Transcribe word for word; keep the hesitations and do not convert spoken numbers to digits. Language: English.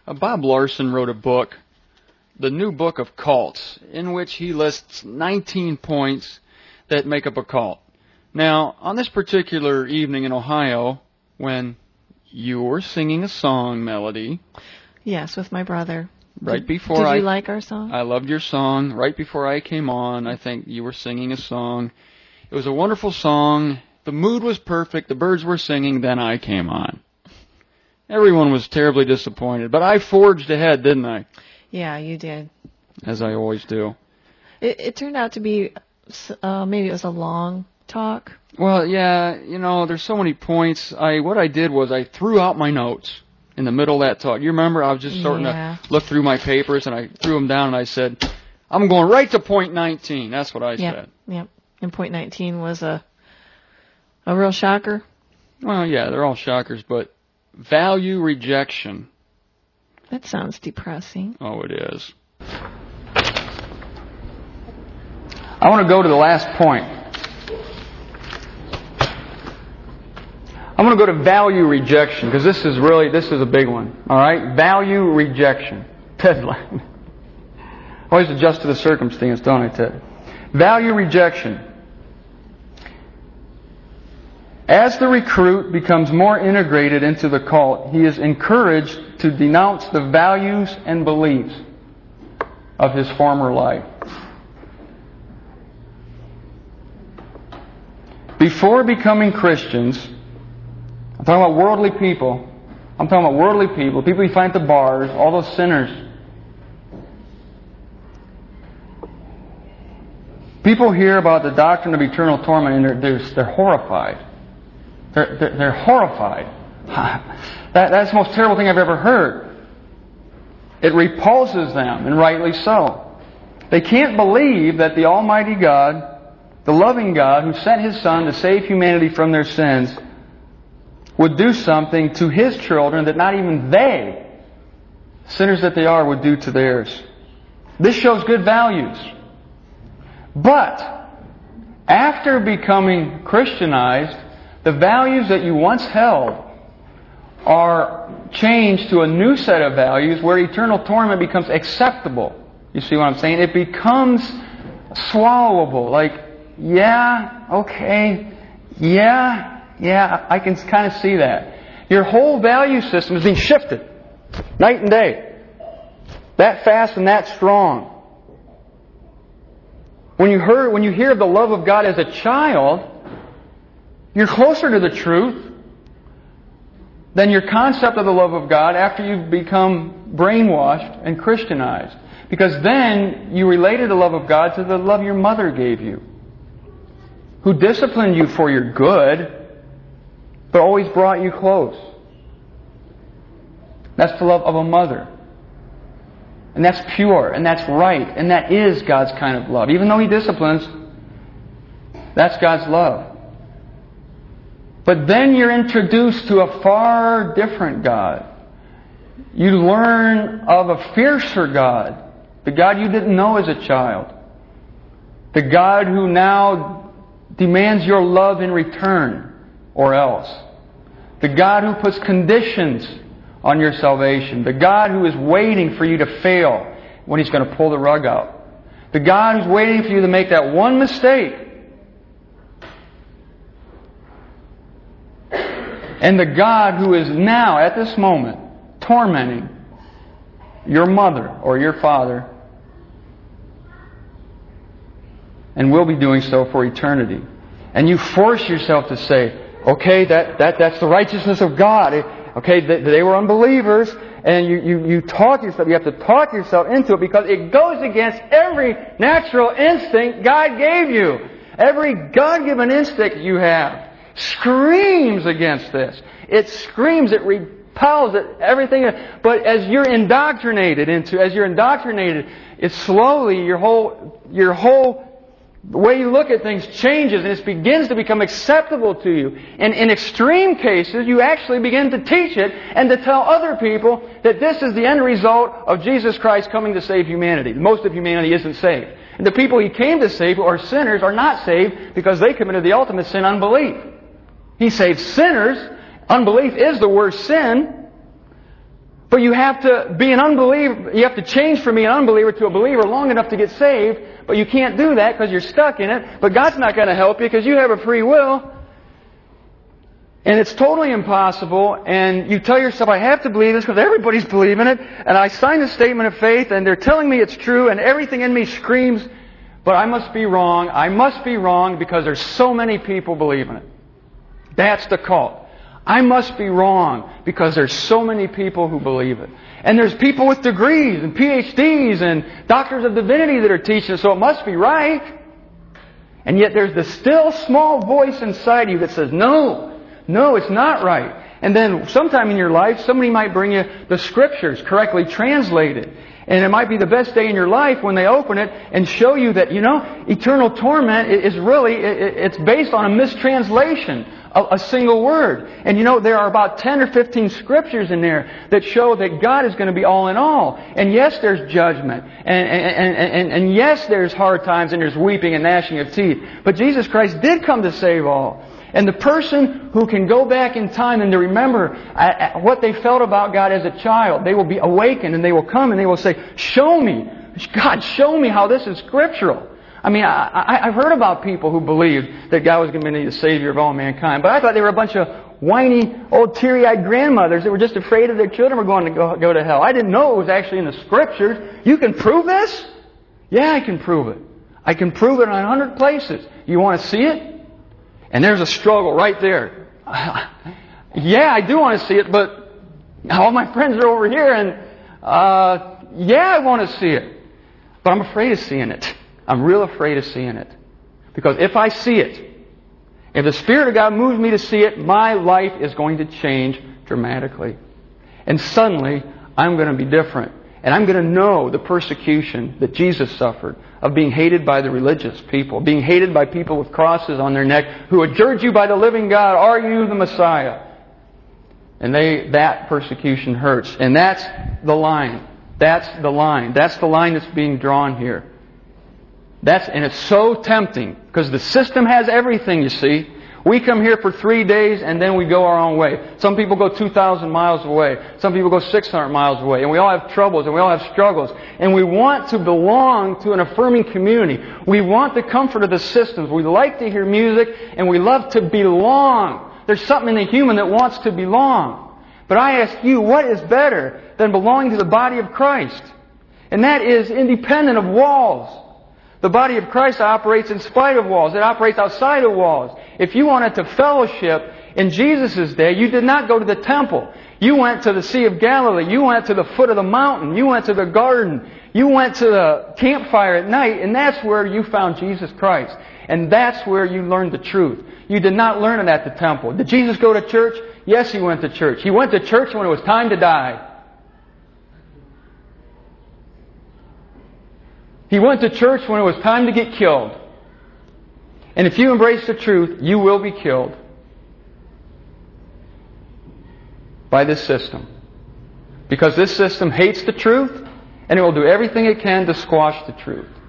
Uh, Bob Larson wrote a book, The New Book of Cults, in which he lists nineteen points that make up a cult. Now, on this particular evening in Ohio, when you were singing a song, Melody. Yes, with my brother. Right did, before did I... Did you like our song? I loved your song. Right before I came on, I think you were singing a song. It was a wonderful song. The mood was perfect. The birds were singing. Then I came on. Everyone was terribly disappointed. But I forged ahead, didn't I? Yeah, you did. As I always do. It, it turned out to be, uh, maybe it was a long talk. Well, yeah, you know, there's so many points. I What I did was I threw out my notes in the middle of that talk. You remember? I was just starting yeah. to look through my papers, and I threw them down, and I said, I'm going right to point nineteen. That's what I yep. said. Yep. And point nineteen was a a real shocker. Well, yeah, they're all shockers, but value rejection. That sounds depressing. Oh, it is. I want to go to the last point. I'm going to go to value rejection, because this is really, this is a big one. All right? Value rejection. Ted, always adjust to the circumstance, don't I, Ted? Value rejection. As the recruit becomes more integrated into the cult, he is encouraged to denounce the values and beliefs of his former life. Before becoming Christians, I'm talking about worldly people. I'm talking about worldly people, people you find at the bars, all those sinners. People hear about the doctrine of eternal torment and they're, they're, they're horrified. They're, they're, they're horrified. That, that's the most terrible thing I've ever heard. It repulses them, and rightly so. They can't believe that the Almighty God, the loving God who sent His Son to save humanity from their sins, would do something to His children that not even they, sinners that they are, would do to theirs. This shows good values. But after becoming Christianized, the values that you once held are changed to a new set of values where eternal torment becomes acceptable. You see what I'm saying? It becomes swallowable. Like, yeah, okay, yeah, yeah, I can kind of see that. Your whole value system is being shifted night and day. That fast and that strong. When you hear, when you hear of the love of God as a child, you're closer to the truth than your concept of the love of God after you've become brainwashed and Christianized. Because then you related the love of God to the love your mother gave you, who disciplined you for your good, but always brought you close. That's the love of a mother. And that's pure, and that's right, and that is God's kind of love. Even though He disciplines, that's God's love. But then you're introduced to a far different God. You learn of a fiercer God, the God you didn't know as a child. The God who now demands your love in return, or else. The God who puts conditions on your salvation. The God who is waiting for you to fail when He's going to pull the rug out. The God who's waiting for you to make that one mistake. And the God who is now, at this moment, tormenting your mother or your father, and will be doing so for eternity. And you force yourself to say, okay, that, that, that's the righteousness of God. Okay, they, they were unbelievers, and you, you, you talk yourself, you have to talk yourself into it because it goes against every natural instinct God gave you. Every God-given instinct you have screams against this. It screams, it repels, it, everything. But as you're indoctrinated into, as you're indoctrinated, it's slowly your whole, your whole the way you look at things changes and it begins to become acceptable to you. And in extreme cases, you actually begin to teach it and to tell other people that this is the end result of Jesus Christ coming to save humanity. Most of humanity isn't saved. And the people He came to save, who are sinners, are not saved because they committed the ultimate sin, unbelief. He saved sinners. Unbelief is the worst sin. But you have to be an unbeliever. You have to change from being an unbeliever to a believer long enough to get saved. But you can't do that because you're stuck in it. But God's not going to help you because you have a free will. And it's totally impossible. And you tell yourself, I have to believe this because everybody's believing it. And I signed a statement of faith and they're telling me it's true. And everything in me screams, but I must be wrong. I must be wrong because there's so many people believing it. That's the cult. I must be wrong because there's so many people who believe it. And there's people with degrees and P H Ds and doctors of divinity that are teaching, so it must be right. And yet there's this still small voice inside you that says, no, no, it's not right. And then sometime in your life, somebody might bring you the Scriptures correctly translated. And it might be the best day in your life when they open it and show you that, you know, eternal torment is really, it's based on a mistranslation of a single word. And you know, there are about ten or fifteen scriptures in there that show that God is going to be all in all. And yes, there's judgment. And, and, and, and yes, there's hard times and there's weeping and gnashing of teeth. But Jesus Christ did come to save all. And the person who can go back in time and to remember what they felt about God as a child, they will be awakened and they will come and they will say, show me, God, show me how this is scriptural. I mean, I, I, I've heard about people who believed that God was going to be the Savior of all mankind, but I thought they were a bunch of whiny, old, teary-eyed grandmothers that were just afraid of their children were going to go, go to hell. I didn't know it was actually in the Scriptures. You can prove this? Yeah, I can prove it. I can prove it in a hundred places. You want to see it? And there's a struggle right there. Yeah, I do want to see it, but all my friends are over here, and uh, yeah, I want to see it. But I'm afraid of seeing it. I'm real afraid of seeing it. Because if I see it, if the Spirit of God moves me to see it, my life is going to change dramatically. And suddenly, I'm going to be different. And I'm going to know the persecution that Jesus suffered of being hated by the religious people, being hated by people with crosses on their neck who adjured you by the living God, are you the Messiah? And they that persecution hurts. And that's the line. That's the line. That's the line that's being drawn here. That's and it's so tempting because the system has everything, you see. We come here for three days and then we go our own way. Some people go two thousand miles away. Some people go six hundred miles away. And we all have troubles and we all have struggles. And we want to belong to an affirming community. We want the comfort of the systems. We like to hear music and we love to belong. There's something in the human that wants to belong. But I ask you, what is better than belonging to the body of Christ? And that is independent of walls. The body of Christ operates in spite of walls. It operates outside of walls. If you wanted to fellowship in Jesus' day, you did not go to the temple. You went to the Sea of Galilee. You went to the foot of the mountain. You went to the garden. You went to the campfire at night, and that's where you found Jesus Christ. And that's where you learned the truth. You did not learn it at the temple. Did Jesus go to church? Yes, He went to church. He went to church when it was time to die. He went to church when it was time to get killed. And if you embrace the truth, you will be killed by this system. Because this system hates the truth, and it will do everything it can to squash the truth.